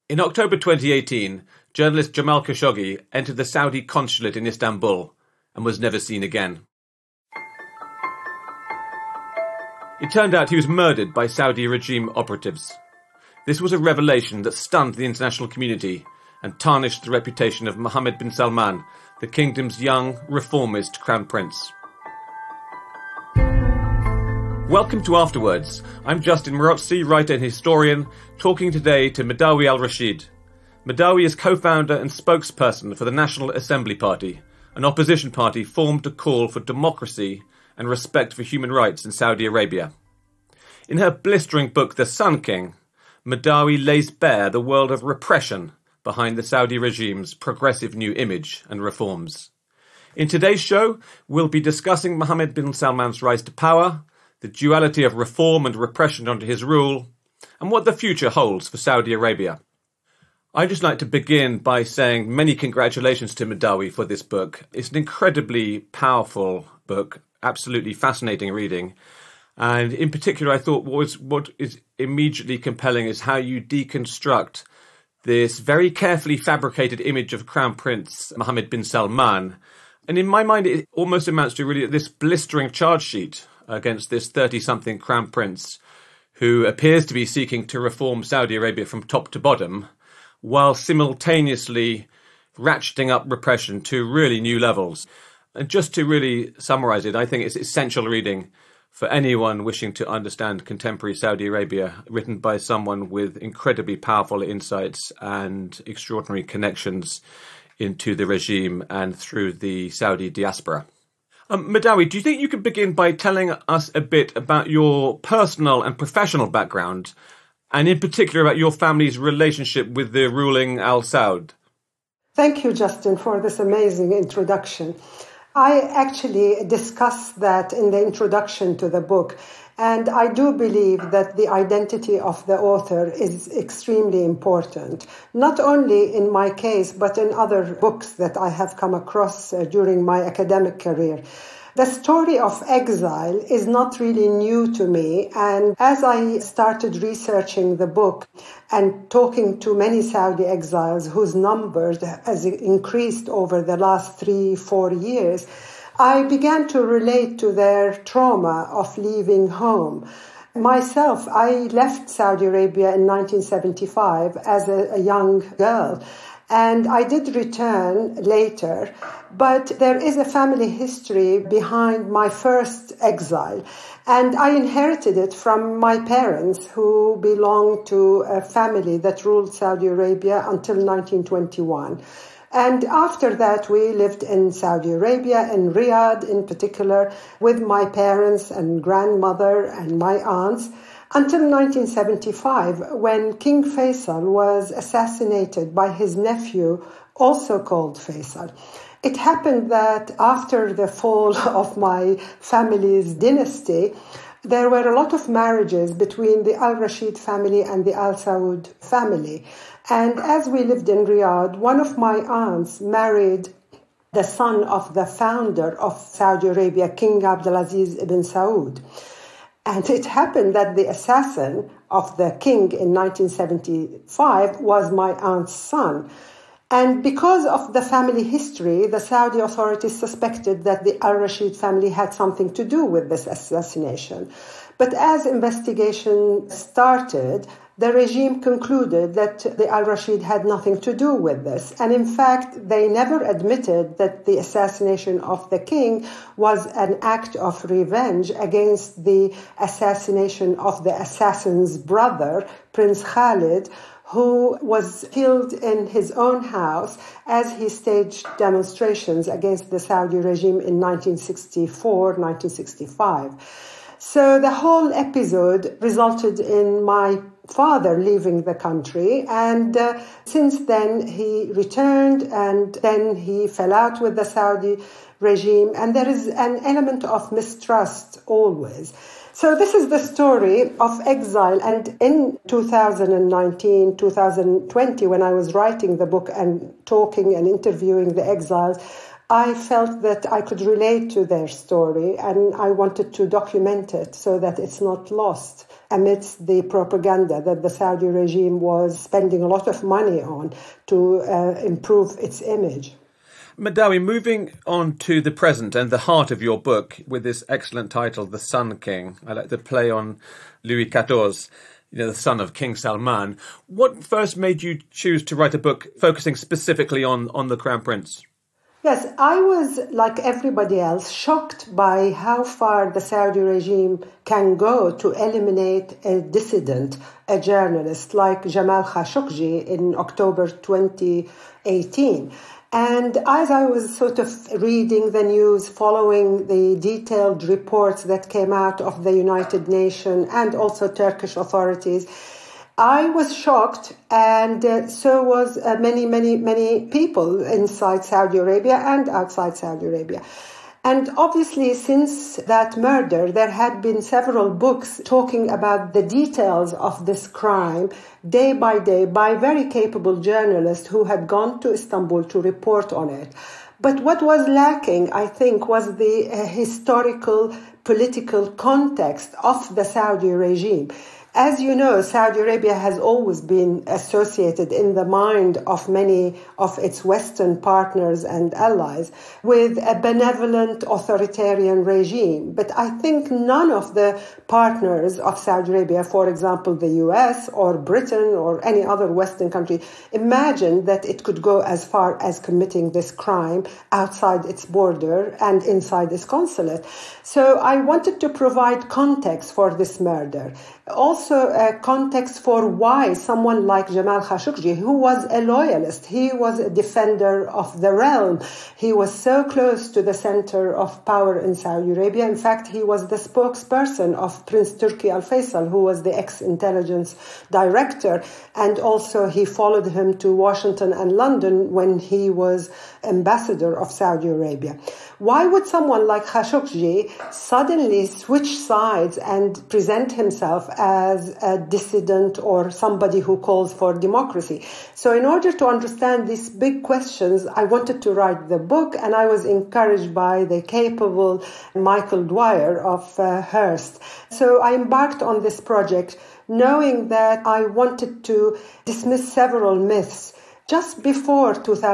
In October 2018, journalist Jamal Khashoggi entered the Saudi consulate in Istanbul and was never seen again. It turned out he was murdered by Saudi regime operatives. This was a revelation that stunned the international community and tarnished the reputation of Mohammed bin Salman, the kingdom's young, reformist crown prince. Welcome to Afterwards. I'm Justin Morozzi, writer and historian, talking today to Madawi al-Rashid. Madawi is co-founder and spokesperson for the National Assembly Party, an opposition party formed to call for democracy and respect for human rights in Saudi Arabia. In her blistering book The Sun King, Madawi lays bare the world of repression behind the Saudi regime's progressive new image and reforms. In today's show, we'll be discussing Mohammed bin Salman's rise to power, the duality of reform and repression under his rule, and what the future holds for Saudi Arabia. I'd just like to begin by saying many congratulations to Madawi for this book. It's an incredibly powerful book, absolutely fascinating reading. And in particular, I thought what is immediately compelling is how you deconstruct this very carefully fabricated image of Crown Prince Mohammed bin Salman. And in my mind, it almost amounts to really this blistering charge sheet against this 30-something crown prince who appears to be seeking to reform Saudi Arabia from top to bottom, while simultaneously ratcheting up repression to really new levels. And just to really summarize it, I think it's essential reading for anyone wishing to understand contemporary Saudi Arabia, written by someone with incredibly powerful insights and extraordinary connections into the regime and through the Saudi diaspora. Madawi, do you think you could begin by telling us a bit about your personal and professional background, and in particular about your family's relationship with the ruling Al Saud? Thank you, Justin, for this amazing introduction. I actually discussed that in the introduction to the book, and I do believe that the identity of the author is extremely important, not only in my case, but in other books that I have come across during my academic career. The story of exile is not really new to me, and as I started researching the book and talking to many Saudi exiles whose numbers has increased over the last 3-4 years, I began to relate to their trauma of leaving home. Myself, I left Saudi Arabia in 1975 as a young girl, and I did return later, but there is a family history behind my first exile, and I inherited it from my parents, who belonged to a family that ruled Saudi Arabia until 1921. And after that, we lived in Saudi Arabia, in Riyadh in particular, with my parents and grandmother and my aunts, until 1975, when King Faisal was assassinated by his nephew, also called Faisal. It happened that after the fall of my family's dynasty, there were a lot of marriages between the al-Rashid family and the Al Saud family. And as we lived in Riyadh, one of my aunts married the son of the founder of Saudi Arabia, King Abdulaziz ibn Saud. And it happened that the assassin of the king in 1975 was my aunt's son. And because of the family history, the Saudi authorities suspected that the al-Rashid family had something to do with this assassination. But as investigation started, the regime concluded that the al-Rashid had nothing to do with this. And in fact, they never admitted that the assassination of the king was an act of revenge against the assassination of the assassin's brother, Prince Khalid, who was killed in his own house as he staged demonstrations against the Saudi regime in 1964, 1965. So the whole episode resulted in my father leaving the country, and since then he returned, and then he fell out with the Saudi regime, and there is an element of mistrust always. So this is the story of exile. And in 2019, 2020, when I was writing the book and talking and interviewing the exiles, I felt that I could relate to their story, and I wanted to document it so that it's not lost amidst the propaganda that the Saudi regime was spending a lot of money on to improve its image. Madawi, moving on to the present and the heart of your book with this excellent title, The Sun King. I like the play on Louis XIV, the son of King Salman. What first made you choose to write a book focusing specifically on the Crown Prince? Yes, I was, like everybody else, shocked by how far the Saudi regime can go to eliminate a dissident, a journalist like Jamal Khashoggi in October 2018. And as I was sort of reading the news, following the detailed reports that came out of the United Nations and also Turkish authorities, I was shocked, and so was many people inside Saudi Arabia and outside Saudi Arabia. And obviously, since that murder, there had been several books talking about the details of this crime, day by day, by very capable journalists who had gone to Istanbul to report on it. But what was lacking, I think, was the historical, political context of the Saudi regime. As you know, Saudi Arabia has always been associated in the mind of many of its Western partners and allies with a benevolent authoritarian regime. But I think none of the partners of Saudi Arabia, for example, the US or Britain or any other Western country, imagined that it could go as far as committing this crime outside its border and inside its consulate. So I wanted to provide context for this murder. Also a context for why someone like Jamal Khashoggi, who was a loyalist, he was a defender of the realm. He was so close to the center of power in Saudi Arabia. In fact, he was the spokesperson of Prince Turki Al Faisal, who was the ex-intelligence director. And also he followed him to Washington and London when he was ambassador of Saudi Arabia. Why would someone like Khashoggi suddenly switch sides and present himself as a dissident or somebody who calls for democracy? So in order to understand these big questions, I wanted to write the book, and I was encouraged by the capable Michael Dwyer of Hearst. So I embarked on this project knowing that I wanted to dismiss several myths. Just before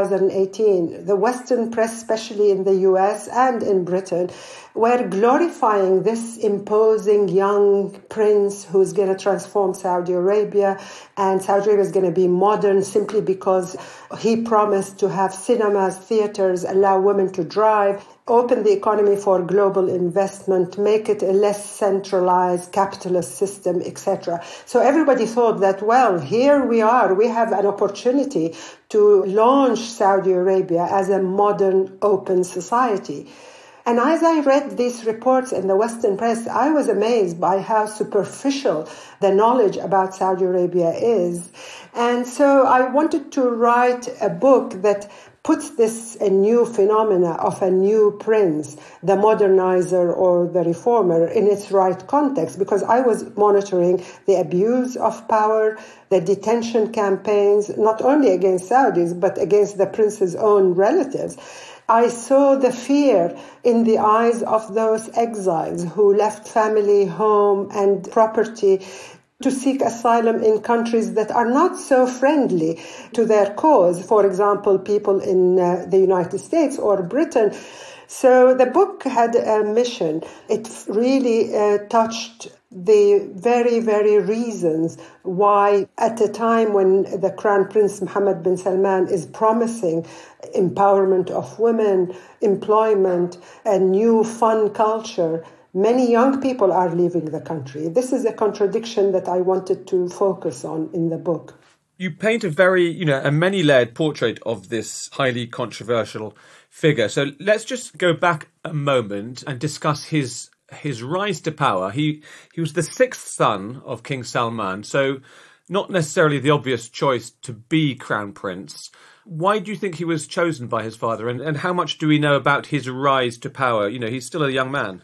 2018, the Western press, especially in the US and in Britain, were glorifying this imposing young prince who's going to transform Saudi Arabia, and Saudi Arabia is going to be modern simply because he promised to have cinemas, theaters, allow women to drive, open the economy for global investment, make it a less centralized capitalist system, etc. So everybody thought that, well, here we are, we have an opportunity to launch Saudi Arabia as a modern, open society. And as I read these reports in the Western press, I was amazed by how superficial the knowledge about Saudi Arabia is. And so I wanted to write a book that puts this a new phenomena of a new prince, the modernizer or the reformer, in its right context, because I was monitoring the abuse of power, the detention campaigns, not only against Saudis, but against the prince's own relatives. I saw the fear in the eyes of those exiles who left family, home, and property to seek asylum in countries that are not so friendly to their cause. For example, people in the United States or Britain. So the book had a mission. It really touched the very, very reasons why at a time when the Crown Prince Mohammed bin Salman is promising empowerment of women, employment, a new fun culture, many young people are leaving the country. This is a contradiction that I wanted to focus on in the book. You paint a very, a many-layered portrait of this highly controversial figure. So let's just go back a moment and discuss his rise to power. He was the sixth son of King Salman, so not necessarily the obvious choice to be Crown Prince. Why do you think he was chosen by his father, and how much do we know about his rise to power? He's still a young man.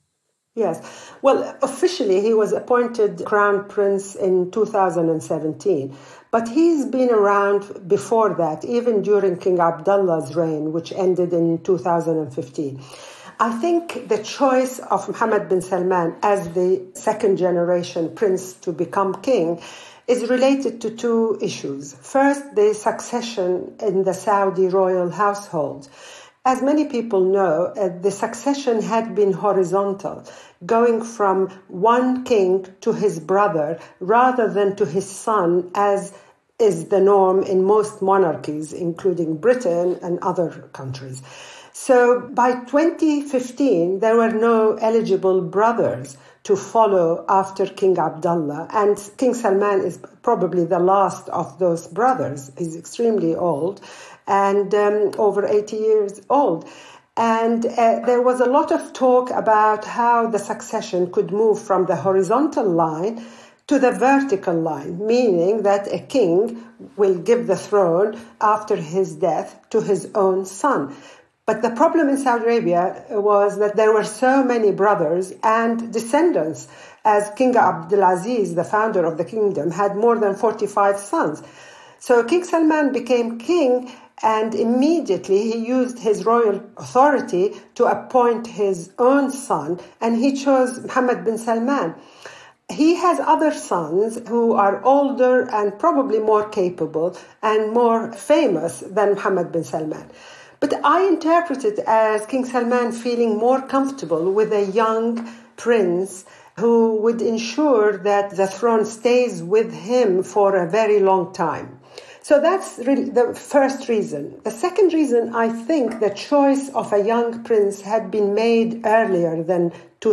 Yes. Well, officially, he was appointed Crown Prince in 2017. But he's been around before that, even during King Abdullah's reign, which ended in 2015. I think the choice of Mohammed bin Salman as the second generation prince to become king is related to two issues. First, the succession in the Saudi royal household. As many people know, the succession had been horizontal, going from one king to his brother rather than to his son, as is the norm in most monarchies, including Britain and other countries. So by 2015, there were no eligible brothers to follow after King Abdullah. And King Salman is probably the last of those brothers. He's extremely old and over 80 years old. And there was a lot of talk about how the succession could move from the horizontal line to the vertical line, meaning that a king will give the throne after his death to his own son. But the problem in Saudi Arabia was that there were so many brothers and descendants, as King Abdulaziz, the founder of the kingdom, had more than 45 sons. So King Salman became king, and immediately he used his royal authority to appoint his own son, and he chose Mohammed bin Salman. He has other sons who are older and probably more capable and more famous than Mohammed bin Salman. But I interpret it as King Salman feeling more comfortable with a young prince who would ensure that the throne stays with him for a very long time. So that's really the first reason. The second reason, I think the choice of a young prince had been made earlier than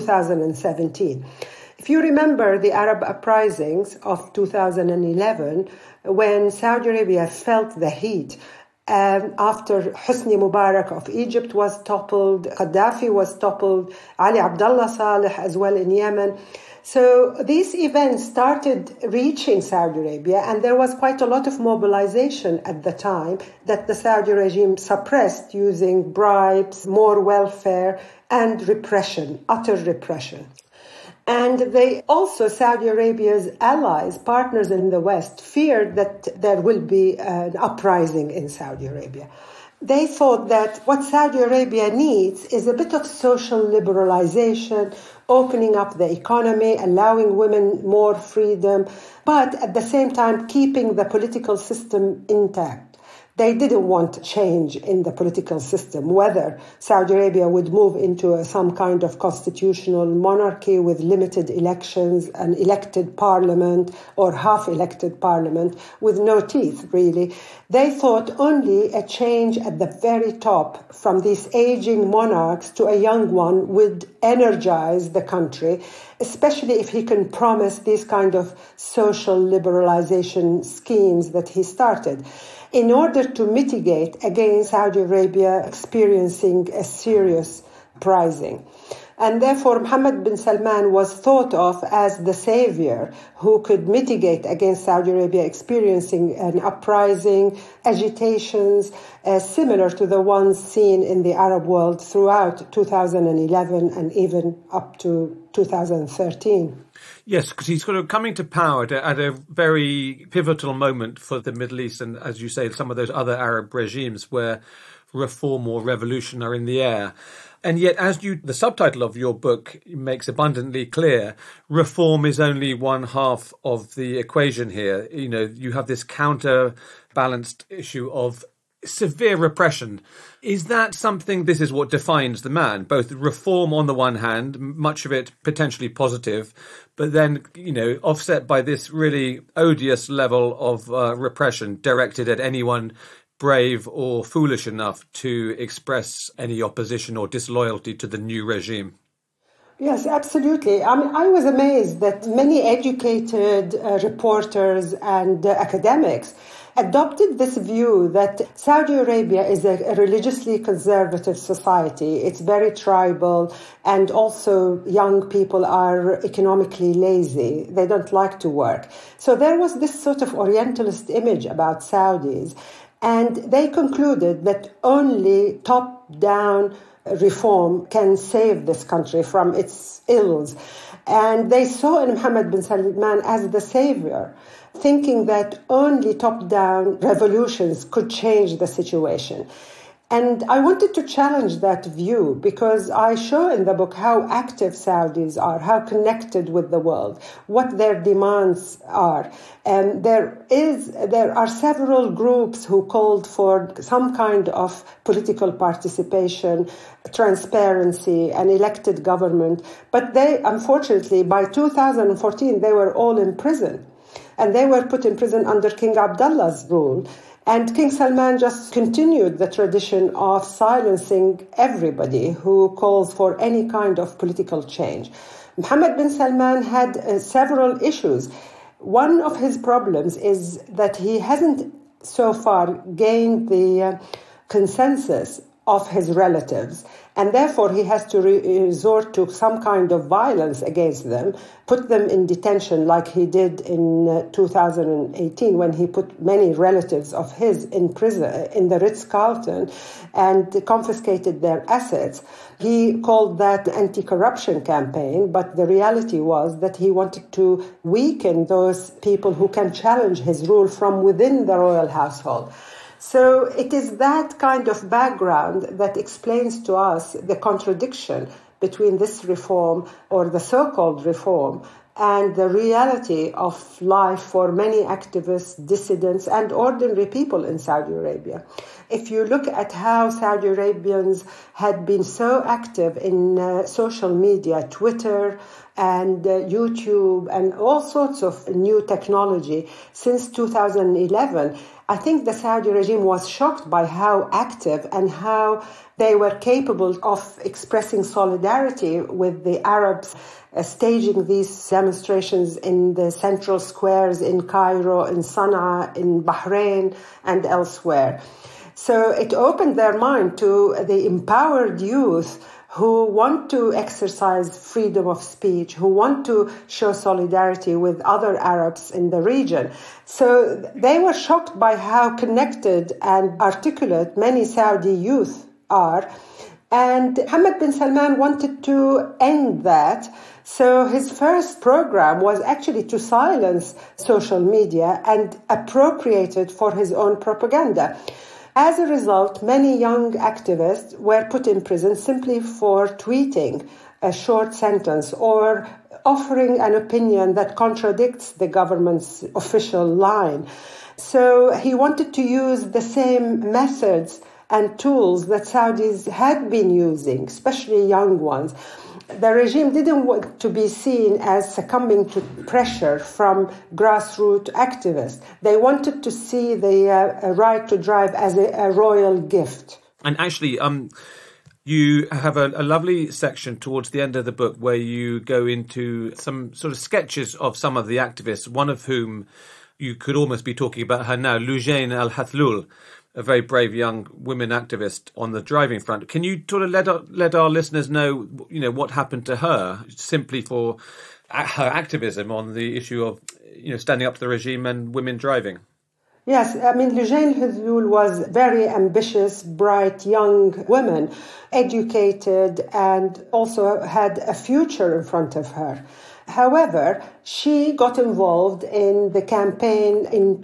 2017. If you remember the Arab uprisings of 2011, when Saudi Arabia felt the heat, after Hosni Mubarak of Egypt was toppled, Gaddafi was toppled, Ali Abdullah Saleh as well in Yemen. So these events started reaching Saudi Arabia, and there was quite a lot of mobilization at the time that the Saudi regime suppressed using bribes, more welfare, and repression, utter repression. And they also, Saudi Arabia's allies, partners in the West, feared that there will be an uprising in Saudi Arabia. They thought that what Saudi Arabia needs is a bit of social liberalization, opening up the economy, allowing women more freedom, but at the same time keeping the political system intact. They didn't want change in the political system, whether Saudi Arabia would move into some kind of constitutional monarchy with limited elections, an elected parliament or half-elected parliament with no teeth, really. They thought only a change at the very top from these aging monarchs to a young one would energize the country, especially if he can promise these kind of social liberalization schemes that he started, in order to mitigate against Saudi Arabia experiencing a serious uprising. And therefore, Mohammed bin Salman was thought of as the savior who could mitigate against Saudi Arabia experiencing an uprising, agitations similar to the ones seen in the Arab world throughout 2011 and even up to 2013. Yes, because he's sort of coming to power at a very pivotal moment for the Middle East and, as you say, some of those other Arab regimes where reform or revolution are in the air. And yet, as the subtitle of your book makes abundantly clear, reform is only one half of the equation here. You know, you have this counterbalanced issue of severe repression. Is that something, this is what defines the man, both reform on the one hand, much of it potentially positive, but then, you know, offset by this really odious level of repression directed at anyone brave or foolish enough to express any opposition or disloyalty to the new regime? Yes, absolutely. I mean, I was amazed that many educated reporters and academics adopted this view that Saudi Arabia is a religiously conservative society. It's very tribal, and also young people are economically lazy. They don't like to work. So there was this sort of Orientalist image about Saudis, and they concluded that only top-down reform can save this country from its ills. And they saw in Mohammed bin Salman as the savior, thinking that only top-down revolutions could change the situation. And I wanted to challenge that view because I show in the book how active Saudis are, how connected with the world, what their demands are. And there are several groups who called for some kind of political participation, transparency, and elected government. But they, unfortunately, by 2014, they were all in prison. And they were put in prison under King Abdullah's rule. And King Salman just continued the tradition of silencing everybody who calls for any kind of political change. Mohammed bin Salman had several issues. One of his problems is that he hasn't so far gained the consensus of his relatives, and therefore he has to resort to some kind of violence against them, put them in detention like he did in 2018 when he put many relatives of his in prison in the Ritz-Carlton and confiscated their assets. He called that anti-corruption campaign, but the reality was that he wanted to weaken those people who can challenge his rule from within the royal household. So it is that kind of background that explains to us the contradiction between this reform or the so-called reform and the reality of life for many activists, dissidents, and ordinary people in Saudi Arabia. If you look at how Saudi Arabians had been so active in social media, Twitter and YouTube and all sorts of new technology since 2011, I think the Saudi regime was shocked by how active and how they were capable of expressing solidarity with the Arabs, staging these demonstrations in the central squares in Cairo, in Sana'a, in Bahrain, and elsewhere. So it opened their mind to the empowered youth who want to exercise freedom of speech, who want to show solidarity with other Arabs in the region. So they were shocked by how connected and articulate many Saudi youth are. And Mohammed bin Salman wanted to end that. So his first program was actually to silence social media and appropriate it for his own propaganda. As a result, many young activists were put in prison simply for tweeting a short sentence or offering an opinion that contradicts the government's official line. So he wanted to use the same methods and tools that Saudis had been using, especially young ones. The regime didn't want to be seen as succumbing to pressure from grassroots activists. They wanted to see the right to drive as a royal gift. And actually, you have a lovely section towards the end of the book where you go into some sort of sketches of some of the activists, one of whom you could almost be talking about her now, Loujain Al-Hathloul, a very brave young women activist on the driving front. Can you sort of let our listeners know, what happened to her simply for her activism on the issue of, standing up to the regime and women driving? Yes, Loujain Al-Hathloul was very ambitious, bright young woman, educated and also had a future in front of her. However, she got involved in the campaign in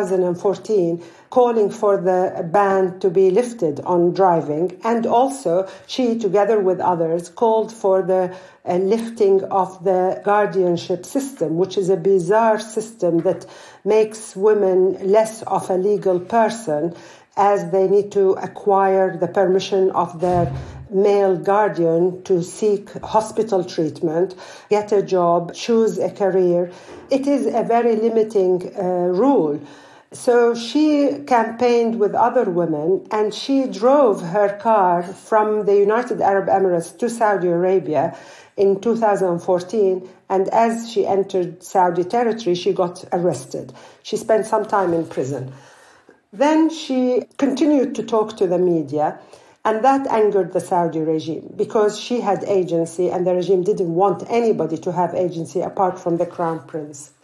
2014 calling for the ban to be lifted on driving, and also she, together with others, called for the lifting of the guardianship system, which is a bizarre system that makes women less of a legal person as they need to acquire the permission of their male guardian to seek hospital treatment, get a job, choose a career. It is a very limiting rule. So she campaigned with other women and she drove her car from the United Arab Emirates to Saudi Arabia in 2014. And as she entered Saudi territory, she got arrested. She spent some time in prison. Then she continued to talk to the media, and that angered the Saudi regime because she had agency and the regime didn't want anybody to have agency apart from the crown prince.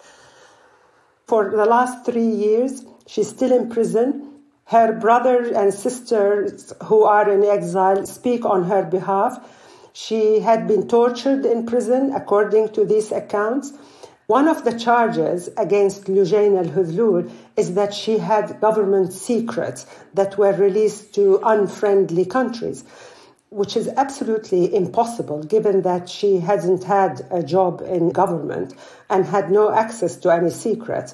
For the last 3 years, she's still in prison. Her brother and sisters who are in exile speak on her behalf. She had been tortured in prison, according to these accounts. One of the charges against Lujain al-Hudlul is that she had government secrets that were released to unfriendly countries, which is absolutely impossible given that she hasn't had a job in government and had no access to any secrets.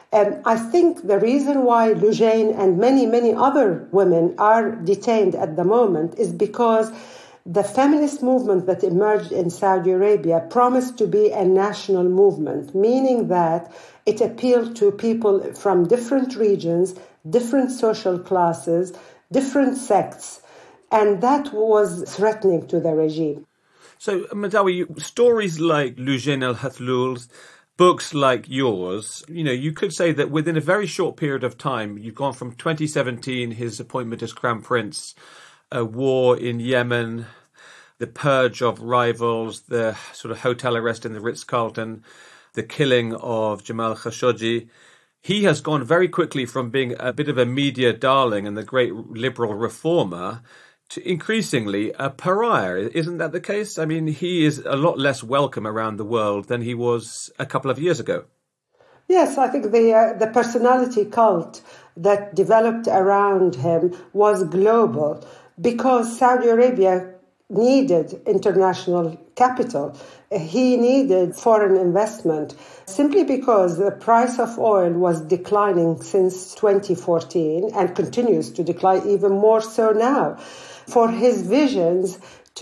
I think the reason why Lujain and many, many other women are detained at the moment is because the feminist movement that emerged in Saudi Arabia promised to be a national movement, meaning that it appealed to people from different regions, different social classes, different sects, and that was threatening to the regime. So, Madawi, stories like Lujain al-Hudlul's, books like yours, you could say that within a very short period of time, you've gone from 2017, his appointment as Crown Prince, a war in Yemen, the purge of rivals, the sort of hotel arrest in the Ritz-Carlton, the killing of Jamal Khashoggi. He has gone very quickly from being a bit of a media darling and the great liberal reformer to increasingly a pariah. Isn't that the case? I mean, he is a lot less welcome around the world than he was a couple of years ago. Yes, I think the personality cult that developed around him was global because Saudi Arabia needed international capital. He needed foreign investment simply because the price of oil was declining since 2014 and continues to decline even more so now. For his visions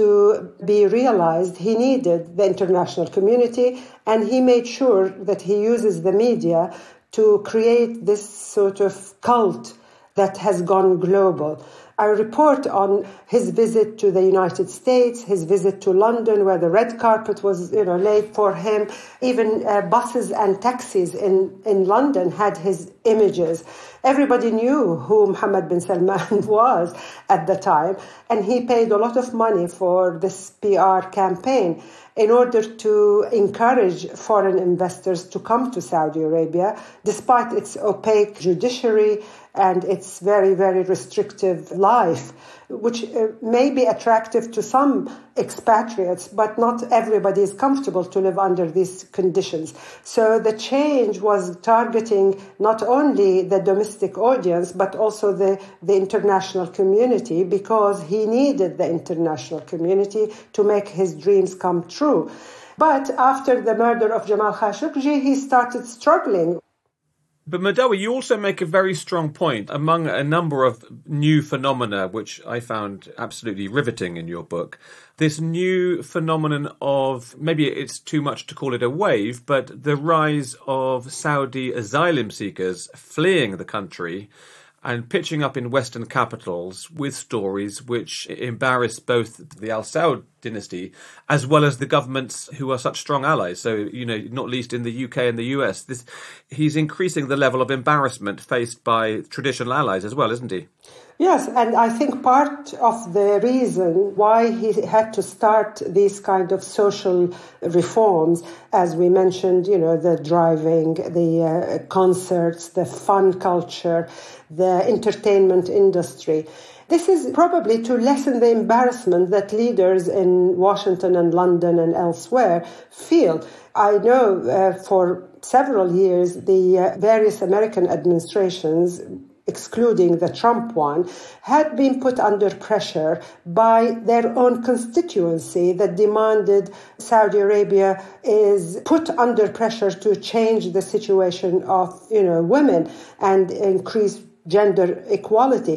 to be realized, he needed the international community, and he made sure that he uses the media to create this sort of cult that has gone global. I report on his visit to the United States, his visit to London, where the red carpet was, laid for him. Even buses and taxis in London had his images. Everybody knew who Mohammed bin Salman was at the time, and he paid a lot of money for this PR campaign in order to encourage foreign investors to come to Saudi Arabia, despite its opaque judiciary and its very, very restrictive life, which may be attractive to some expatriates, but not everybody is comfortable to live under these conditions. So the change was targeting not only the domestic audience, but also the international community, because he needed the international community to make his dreams come true. But after the murder of Jamal Khashoggi, he started struggling. But Madawi, you also make a very strong point among a number of new phenomena, which I found absolutely riveting in your book. This new phenomenon of, maybe it's too much to call it a wave, but the rise of Saudi asylum seekers fleeing the country and pitching up in Western capitals with stories which embarrass both the Al Saud dynasty as well as the governments who are such strong allies. So, not least in the UK and the US, he's increasing the level of embarrassment faced by traditional allies as well, isn't he? Yes, and I think part of the reason why he had to start these kind of social reforms, as we mentioned, the driving, the concerts, the fun culture, the entertainment industry. This is probably to lessen the embarrassment that leaders in Washington and London and elsewhere feel. I know for several years the various American administrations, excluding the Trump one, had been put under pressure by their own constituency that demanded Saudi Arabia is put under pressure to change the situation of, women and increase gender equality.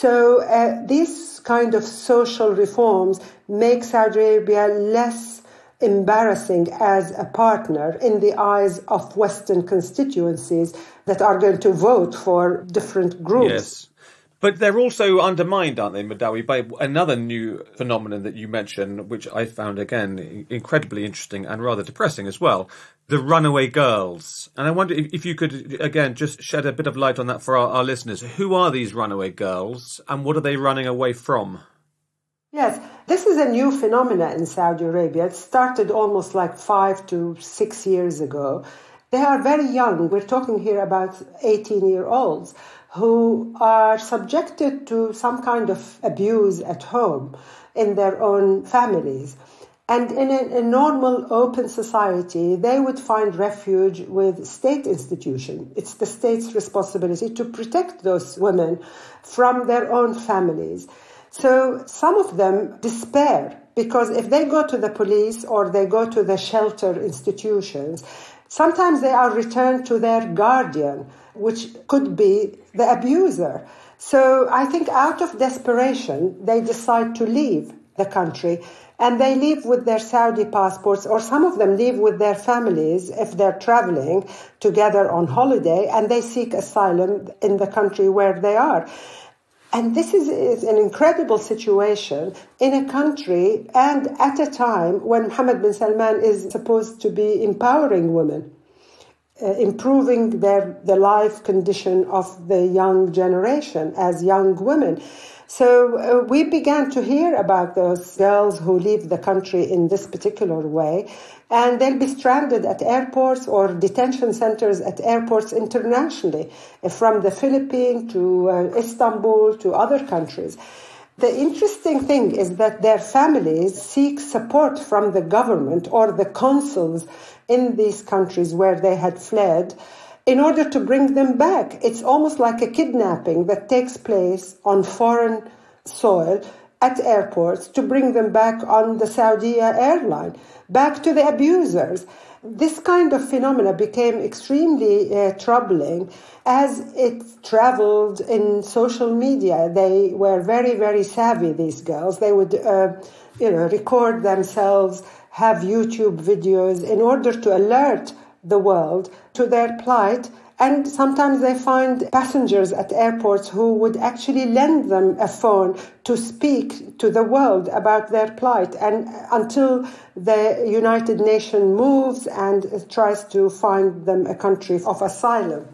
So these kind of social reforms make Saudi Arabia less embarrassing as a partner in the eyes of Western constituencies that are going to vote for different groups. Yes. But they're also undermined, aren't they, Madawi, by another new phenomenon that you mentioned, which I found, again, incredibly interesting and rather depressing as well, the runaway girls. And I wonder if you could, again, just shed a bit of light on that for our listeners. Who are these runaway girls and what are they running away from? Yes, this is a new phenomenon in Saudi Arabia. It started almost like 5 to 6 years ago. They are very young. We're talking here about 18-year-olds who are subjected to some kind of abuse at home in their own families. And in a normal, open society, they would find refuge with state institutions. It's the state's responsibility to protect those women from their own families. So some of them despair, because if they go to the police or they go to the shelter institutions, sometimes they are returned to their guardian, which could be the abuser. So I think out of desperation, they decide to leave the country, and they leave with their Saudi passports, or some of them leave with their families if they're traveling together on holiday, and they seek asylum in the country where they are. And this is an incredible situation in a country and at a time when Mohammed bin Salman is supposed to be empowering women, improving the life condition of the young generation as young women. So we began to hear about those girls who leave the country in this particular way, and they'll be stranded at airports or detention centers at airports internationally, from the Philippines to Istanbul to other countries. The interesting thing is that their families seek support from the government or the consuls in these countries where they had fled in order to bring them back. It's almost like a kidnapping that takes place on foreign soil at airports to bring them back on the Saudi airline, back to the abusers. This kind of phenomena became extremely troubling as it traveled in social media. They were very, very savvy, these girls. They would record themselves, have YouTube videos in order to alert the world to their plight. And sometimes they find passengers at airports who would actually lend them a phone to speak to the world about their plight, and until the United Nations moves and tries to find them a country of asylum.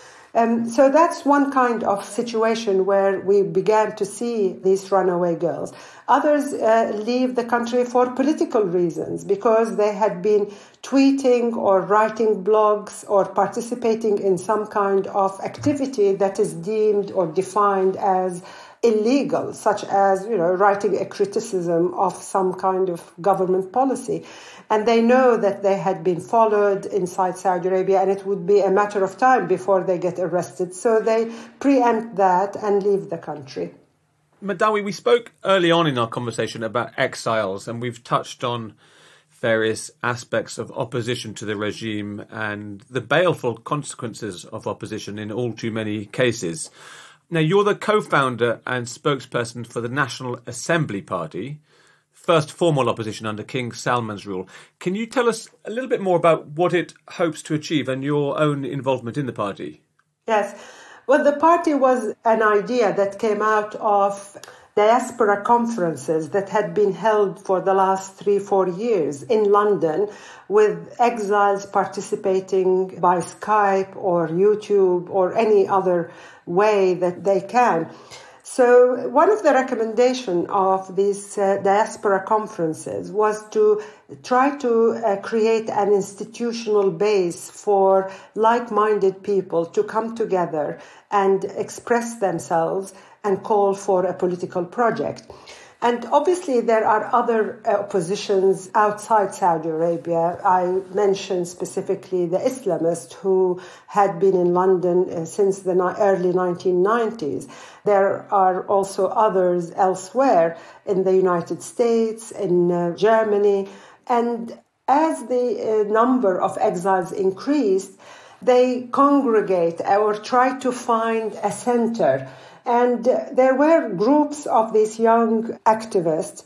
So that's one kind of situation where we began to see these runaway girls. Others leave the country for political reasons, because they had been tweeting or writing blogs or participating in some kind of activity that is deemed or defined as illegal, such as, writing a criticism of some kind of government policy. And they know that they had been followed inside Saudi Arabia, and it would be a matter of time before they get arrested. So they preempt that and leave the country. Madawi, we spoke early on in our conversation about exiles, and we've touched on various aspects of opposition to the regime and the baleful consequences of opposition in all too many cases. Now, you're the co-founder and spokesperson for the National Assembly Party, first formal opposition under King Salman's rule. Can you tell us a little bit more about what it hopes to achieve and your own involvement in the party? Yes. Well, the party was an idea that came out of diaspora conferences that had been held for the last 3-4 years in London, with exiles participating by Skype or YouTube or any other way that they can. So one of the recommendations of these diaspora conferences was to try to create an institutional base for like-minded people to come together and express themselves and call for a political project. And obviously there are other oppositions outside Saudi Arabia. I mentioned specifically the Islamists who had been in London since the early 1990s. There are also others elsewhere in the United States, in Germany. And as the number of exiles increased, they congregate or try to find a center. And there were groups of these young activists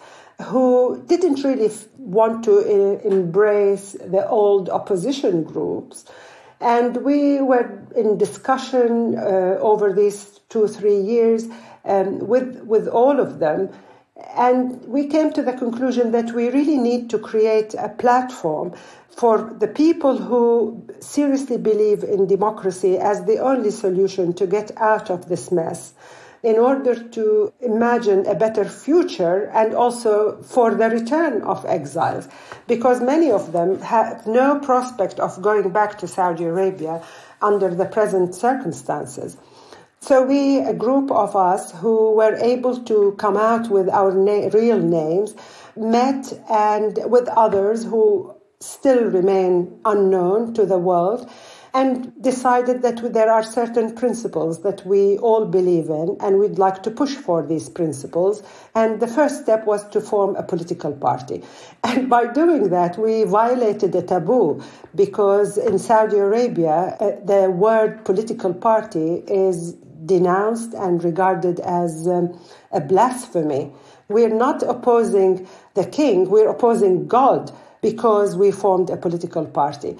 who didn't really want to embrace the old opposition groups. And we were in discussion over these 2-3 years with all of them. And we came to the conclusion that we really need to create a platform for the people who seriously believe in democracy as the only solution to get out of this mess, in order to imagine a better future and also for the return of exiles, because many of them have no prospect of going back to Saudi Arabia under the present circumstances. So a group of us who were able to come out with our real names, met and with others who still remain unknown to the world, and decided that there are certain principles that we all believe in and we'd like to push for these principles. And the first step was to form a political party. And by doing that, we violated a taboo, because in Saudi Arabia, the word political party is denounced and regarded as a blasphemy. We're not opposing the king, we're opposing God, because we formed a political party.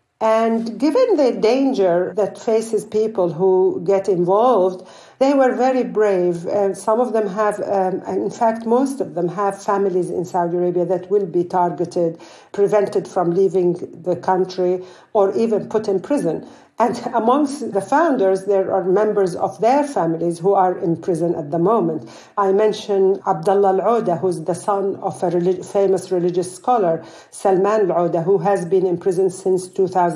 And given the danger that faces people who get involved, they were very brave. Some of them have, in fact, most of them have families in Saudi Arabia that will be targeted, prevented from leaving the country, or even put in prison. And amongst the founders, there are members of their families who are in prison at the moment. I mentioned Abdullah Al-Oda, who's the son of a famous religious scholar, Salman Al-Oda, who has been in prison since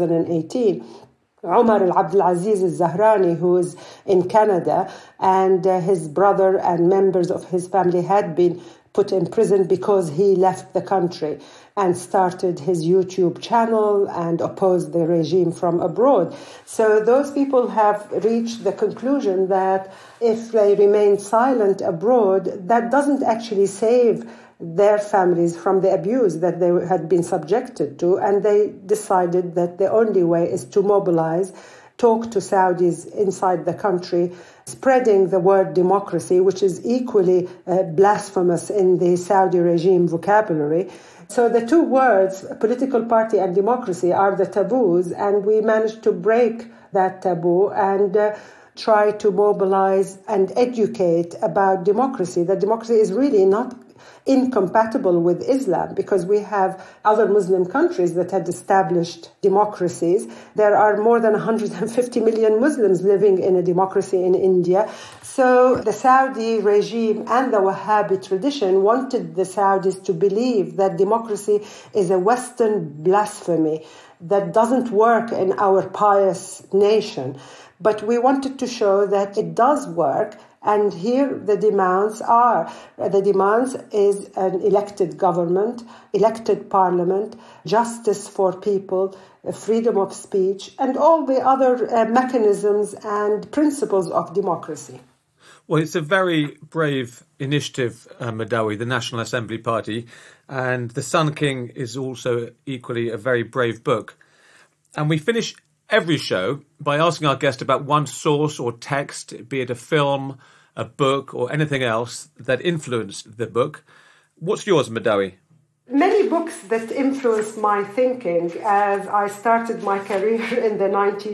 2018. Umar Al-Abdulaziz Al-Zahrani, who is in Canada, and his brother and members of his family had been put in prison because he left the country and started his YouTube channel and opposed the regime from abroad. So those people have reached the conclusion that if they remain silent abroad, that doesn't actually save their families from the abuse that they had been subjected to. And they decided that the only way is to mobilize, talk to Saudis inside the country, spreading the word democracy, which is equally blasphemous in the Saudi regime vocabulary. So the two words, political party and democracy, are the taboos, and we managed to break that taboo and try to mobilize and educate about democracy. That democracy is really not incompatible with Islam, because we have other Muslim countries that had established democracies. There are more than 150 million Muslims living in a democracy in India. So the Saudi regime and the Wahhabi tradition wanted the Saudis to believe that democracy is a Western blasphemy that doesn't work in our pious nation. But we wanted to show that it does work. And here the demands are. The demands is an elected government, elected parliament, justice for people, freedom of speech, and all the other mechanisms and principles of democracy. Well, it's a very brave initiative, Madawi, the National Assembly Party, and The Sun King is also equally a very brave book. And we finish every show by asking our guest about one source or text, be it a film, a book, or anything else that influenced the book. What's yours, Madawi? Many books that influenced my thinking as I started my career in the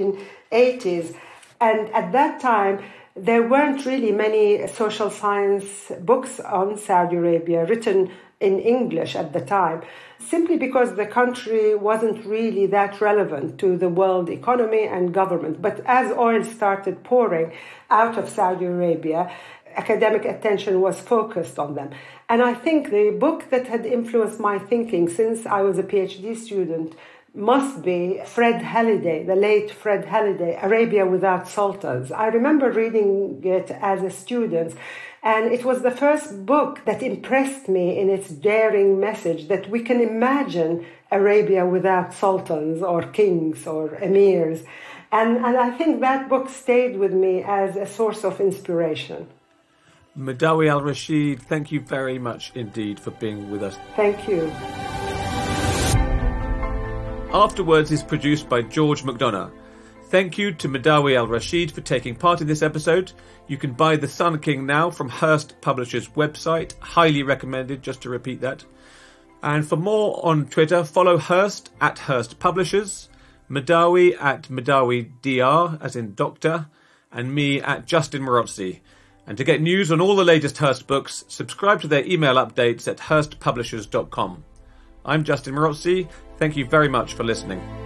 1980s. And at that time, there weren't really many social science books on Saudi Arabia written in English at the time, simply because the country wasn't really that relevant to the world economy and government. But as oil started pouring out of Saudi Arabia, academic attention was focused on them. And I think the book that had influenced my thinking since I was a PhD student must be Fred Halliday, the late Fred Halliday, Arabia Without Sultans. I remember reading it as a student, and it was the first book that impressed me in its daring message that we can imagine Arabia without sultans or kings or emirs. And I think that book stayed with me as a source of inspiration. Madawi Al-Rasheed, thank you very much indeed for being with us. Thank you. Afterwards is produced by George McDonough. Thank you to Madawi Al-Rasheed for taking part in this episode. You can buy The Sun King now from Hearst Publishers' website. Highly recommended, just to repeat that. And for more on Twitter, follow Hearst at Hearst Publishers, Madawi at Madawi DR, as in doctor, and me at Justin Morozzi. And to get news on all the latest Hearst books, subscribe to their email updates at hearstpublishers.com. I'm Justin Morozzi. Thank you very much for listening.